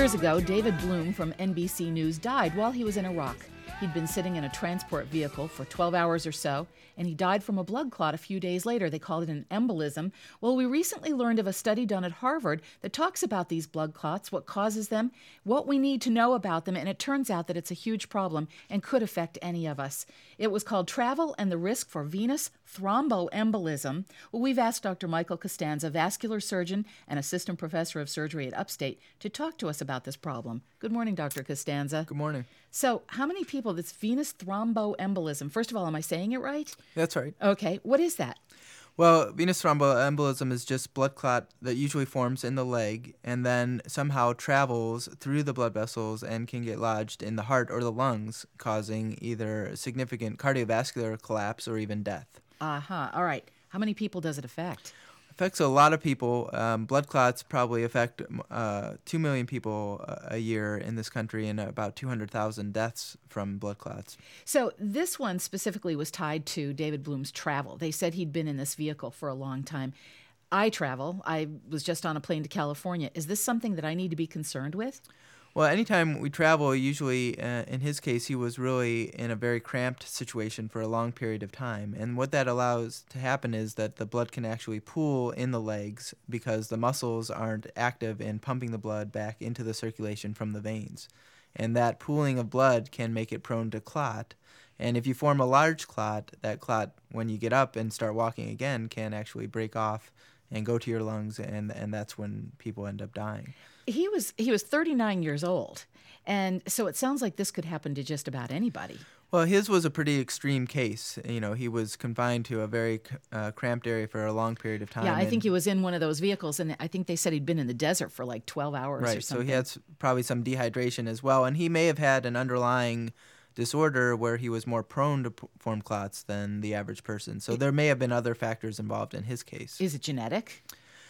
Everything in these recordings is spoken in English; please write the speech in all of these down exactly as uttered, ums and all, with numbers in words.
years ago, David Bloom from N B C News died while he was in Iraq. He'd been sitting in a transport vehicle for twelve hours or so, and he died from a blood clot a few days later. They called it an embolism. Well, we recently learned of a study done at Harvard that talks about these blood clots, what causes them, what we need to know about them, and it turns out that it's a huge problem and could affect any of us. It was called Travel and the Risk for Venous Thromboembolism. Well, we've asked Doctor Michael Costanza, vascular surgeon and assistant professor of surgery at Upstate, to talk to us about this problem. Good morning, Doctor Costanza. Good morning. So how many people, this venous thromboembolism, first of all, am I saying it right? That's right. Okay. What is that? Well, venous thromboembolism is just blood clot that usually forms in the leg and then somehow travels through the blood vessels and can get lodged in the heart or the lungs, causing either significant cardiovascular collapse or even death. Uh-huh. All right. How many people does it affect? Affects a lot of people. Um, blood clots probably affect uh, two million people a year in this country and about two hundred thousand deaths from blood clots. So this one specifically was tied to David Bloom's travel. They said he'd been in this vehicle for a long time. I travel. I was just on a plane to California. Is this something that I need to be concerned with? Well, anytime we travel, usually uh, in his case, he was really in a very cramped situation for a long period of time. And what that allows to happen is that the blood can actually pool in the legs because the muscles aren't active in pumping the blood back into the circulation from the veins. And that pooling of blood can make it prone to clot. And if you form a large clot, that clot, when you get up and start walking again, can actually break off and go to your lungs, and and that's when people end up dying. He was he was thirty-nine years old, and so it sounds like this could happen to just about anybody. Well, his was a pretty extreme case. You know, he was confined to a very uh, cramped area for a long period of time. Yeah, I think he was in one of those vehicles, and I think they said he'd been in the desert for like twelve hours right, or something. So he had probably some dehydration as well, and he may have had an underlying disorder where he was more prone to p- form clots than the average person. So there may have been other factors involved in his case. Is it genetic?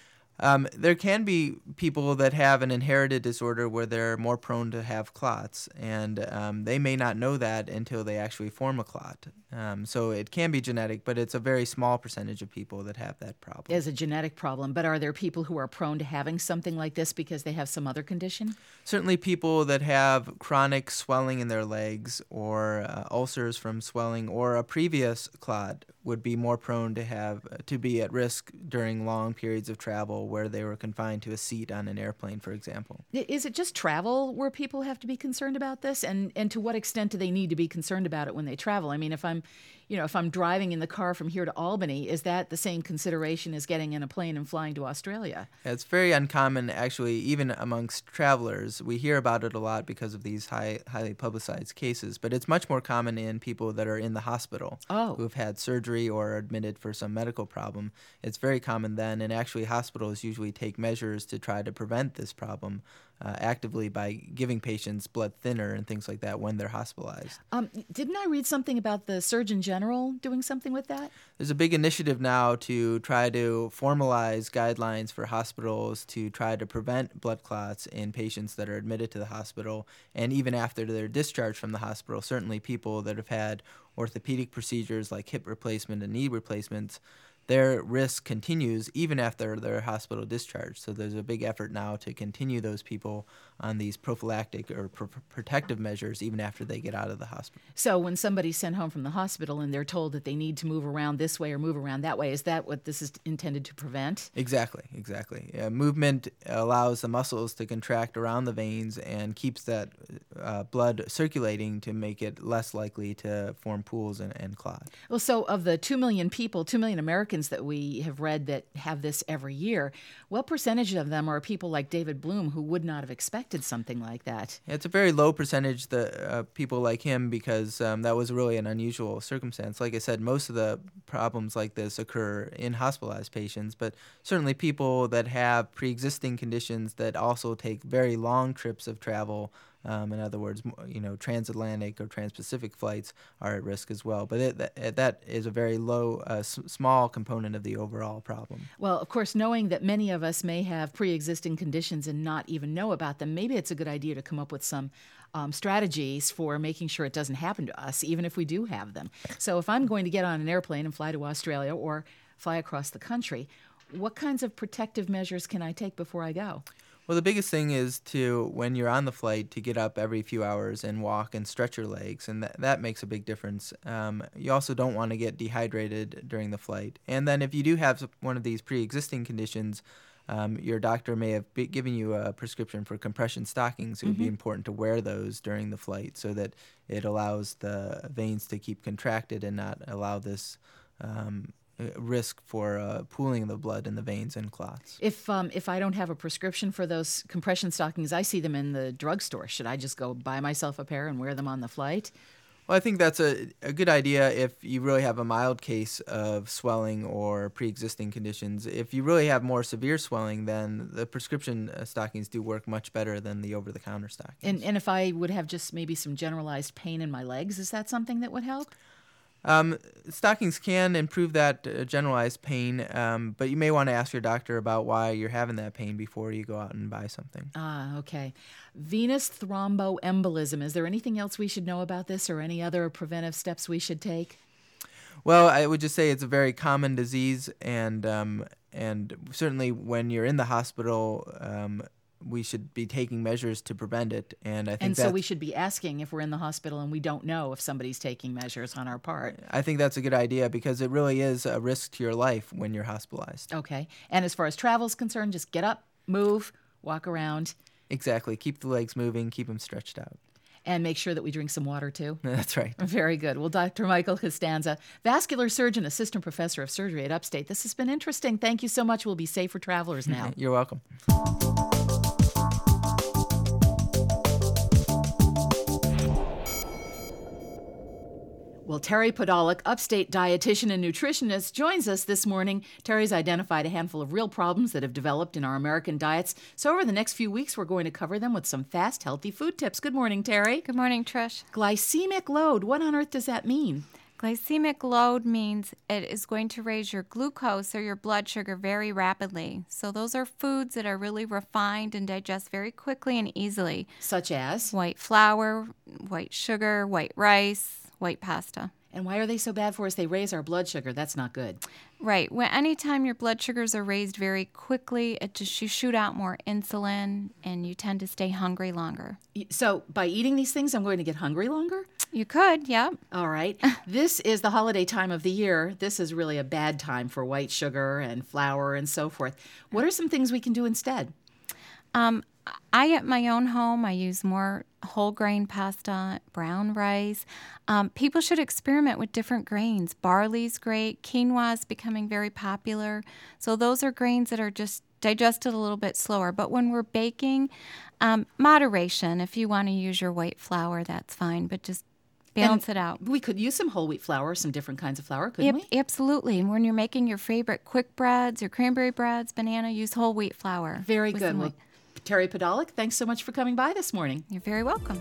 Um, there can be people that have an inherited disorder where they're more prone to have clots, and um, they may not know that until they actually form a clot. Um, so it can be genetic, but it's a very small percentage of people that have that problem. It's a genetic problem, but are there people who are prone to having something like this because they have some other condition? Certainly people that have chronic swelling in their legs or uh, ulcers from swelling or a previous clot would be more prone to have to be at risk during long periods of travel where they were confined to a seat on an airplane, for example. Is it just travel where people have to be concerned about this? And and to what extent do they need to be concerned about it when they travel? I mean, if I'm, you know, if I'm driving in the car from here to Albany, is that the same consideration as getting in a plane and flying to Australia? It's very uncommon, actually, even amongst travelers. We hear about it a lot because of these high, highly publicized cases, but it's much more common in people that are in the hospital oh. who've had surgery or are admitted for some medical problem. It's very common then, and actually hospitals usually take measures to try to prevent this problem uh, actively by giving patients blood thinner and things like that when they're hospitalized. Um, didn't I read something about the Surgeon General doing something with that? There's a big initiative now to try to formalize guidelines for hospitals to try to prevent blood clots in patients that are admitted to the hospital, and even after they're discharged from the hospital. Certainly people that have had orthopedic procedures like hip replacement and knee replacements, their risk continues even after their hospital discharge. So there's a big effort now to continue those people on these prophylactic or pr- protective measures even after they get out of the hospital. So when somebody's sent home from the hospital and they're told that they need to move around this way or move around that way, is that what this is intended to prevent? Exactly, exactly. Uh, movement allows the muscles to contract around the veins and keeps that uh, blood circulating to make it less likely to form pools and, and clot. Well, so of the two million people, two million Americans that we have read that have this every year, what percentage of them are people like David Bloom who would not have expected something like that? It's a very low percentage that uh, people like him because um, that was really an unusual circumstance. Like I said, most of the problems like this occur in hospitalized patients, but certainly people that have pre-existing conditions that also take very long trips of travel, Um, in other words, you know, transatlantic or transpacific flights are at risk as well. But it, that, that is a very low, uh, s- small component of the overall problem. Well, of course, knowing that many of us may have pre-existing conditions and not even know about them, maybe it's a good idea to come up with some um, strategies for making sure it doesn't happen to us, even if we do have them. So if I'm going to get on an airplane and fly to Australia or fly across the country, what kinds of protective measures can I take before I go? Well, the biggest thing is to, when you're on the flight, to get up every few hours and walk and stretch your legs, and that, that makes a big difference. Um, you also don't want to get dehydrated during the flight. And then if you do have one of these pre-existing conditions, um, your doctor may have be given you a prescription for compression stockings. It would Mm-hmm. be important to wear those during the flight so that it allows the veins to keep contracted and not allow this um, risk for uh, pooling of the blood in the veins and clots. If um, if I don't have a prescription for those compression stockings, I see them in the drugstore. Should I just go buy myself a pair and wear them on the flight? Well, I think that's a, a good idea if you really have a mild case of swelling or pre-existing conditions. If you really have more severe swelling, then the prescription uh, stockings do work much better than the over-the-counter stockings. And and if I would have just maybe some generalized pain in my legs, is that something that would help? Um, stockings can improve that uh, generalized pain, um, but you may want to ask your doctor about why you're having that pain before you go out and buy something. Ah, okay. Venous thromboembolism. Is there anything else we should know about this or any other preventive steps we should take? Well, I would just say it's a very common disease, and um, and certainly when you're in the hospital, um, we should be taking measures to prevent it. And I think And so that's, we should be asking if we're in the hospital and we don't know if somebody's taking measures on our part. I think that's a good idea because it really is a risk to your life when you're hospitalized. Okay. And as far as travel is concerned, just get up, move, walk around, Exactly. Keep the legs moving, keep them stretched out. and make sure that we drink some water too. That's right. Very good. Well, Doctor Michael Costanza, vascular surgeon, assistant professor of surgery at Upstate. This has been interesting. Thank you so much. We'll be safe for travelers now. You're welcome. Well, Terry Podolak, Upstate dietitian and nutritionist, joins us this morning. Terry's identified a handful of real problems that have developed in our American diets. So over the next few weeks, we're going to cover them with some fast, healthy food tips. Good morning, Terry. Good morning, Trish. Glycemic load. What on earth does that mean? Glycemic load means it is going to raise your glucose or your blood sugar very rapidly. So those are foods that are really refined and digest very quickly and easily. Such as? White flour, white sugar, white rice, white pasta. And why are they so bad for us? They raise our blood sugar. That's not good. Right. When anytime your blood sugars are raised very quickly, it just you shoot out more insulin and you tend to stay hungry longer. So by eating these things, I'm going to get hungry longer? You could, yep. All right. This is the holiday time of the year. This is really a bad time for white sugar and flour and so forth. What are some things we can do instead? Um, I, at my own home, I use more whole grain pasta, brown rice. Um, people should experiment with different grains. Barley's great. Quinoa is becoming very popular. So those are grains that are just digested a little bit slower. But when we're baking, um, moderation. If you want to use your white flour, that's fine. But just balance And it out. We could use some whole wheat flour, some different kinds of flour, couldn't Yep, we? absolutely. And when you're making your favorite quick breads, your cranberry breads, banana, use whole wheat flour. Very with good. some Well, white- Terry Podolak, thanks so much for coming by this morning. You're very welcome.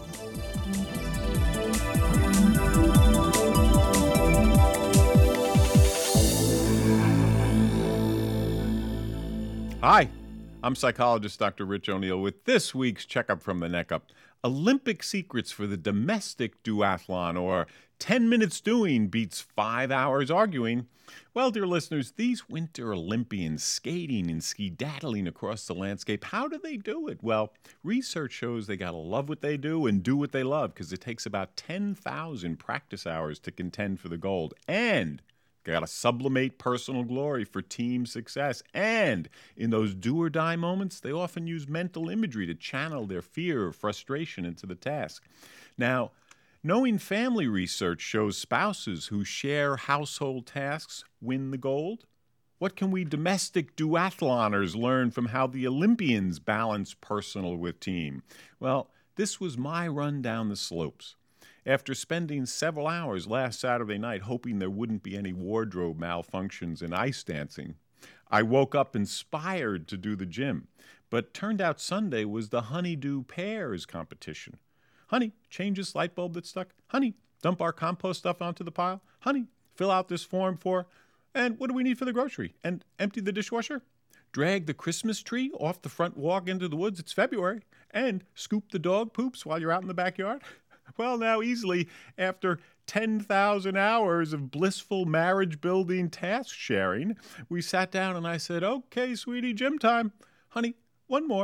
Hi, I'm psychologist Doctor Rich O'Neill with this week's Checkup from the Neck Up. Olympic secrets for the domestic duathlon, or ten minutes doing beats five hours arguing. Well, dear listeners, these Winter Olympians skating and ski-daddling across the landscape, how do they do it? Well, research shows they got to love what they do and do what they love, because it takes about ten thousand practice hours to contend for the gold. And they got to sublimate personal glory for team success. And in those do-or-die moments, they often use mental imagery to channel their fear or frustration into the task. Now, knowing family research shows spouses who share household tasks win the gold. What can we domestic duathloners learn from how the Olympians balance personal with team? Well, this was my run down the slopes. After spending several hours last Saturday night hoping there wouldn't be any wardrobe malfunctions in ice dancing, I woke up inspired to do the gym. But turned out Sunday was the honeydew pears competition. Honey, change this light bulb that's stuck. Honey, dump our compost stuff onto the pile. Honey, fill out this form for, and what do we need for the grocery? And empty the dishwasher? Drag the Christmas tree off the front walk into the woods. It's February. And scoop the dog poops while you're out in the backyard? Well, now easily, after ten thousand hours of blissful marriage-building task sharing, we sat down and I said, okay, sweetie, gym time. Honey, one more.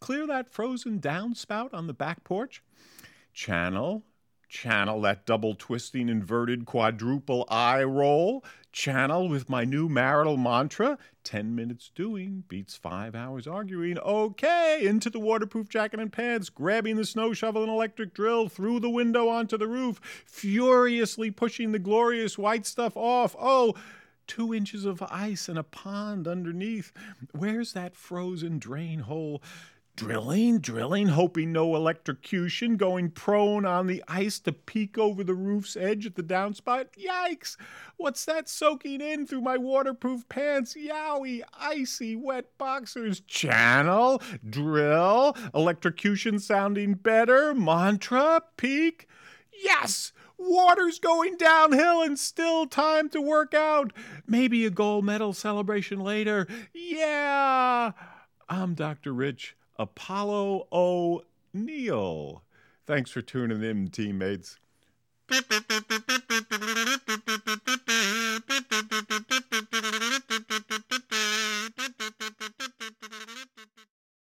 clear that frozen downspout on the back porch. Channel, channel that double twisting inverted quadruple eye roll. Channel with my new marital mantra, ten minutes doing beats five hours arguing. Okay, into the waterproof jacket and pants, grabbing the snow shovel and electric drill, through the window onto the roof, furiously pushing the glorious white stuff off. Oh, two inches of ice and a pond underneath. Where's that frozen drain hole? Drilling, drilling, hoping no electrocution, going prone on the ice to peek over the roof's edge at the downspout. Yikes! What's that soaking in through my waterproof pants? Yowie, icy, wet boxers. Channel, drill, electrocution sounding better, mantra, peek. Yes! Water's going downhill and still time to work out. Maybe a gold medal celebration later. Yeah! I'm Doctor Rich. Apollo O'Neill. Thanks for tuning in, teammates.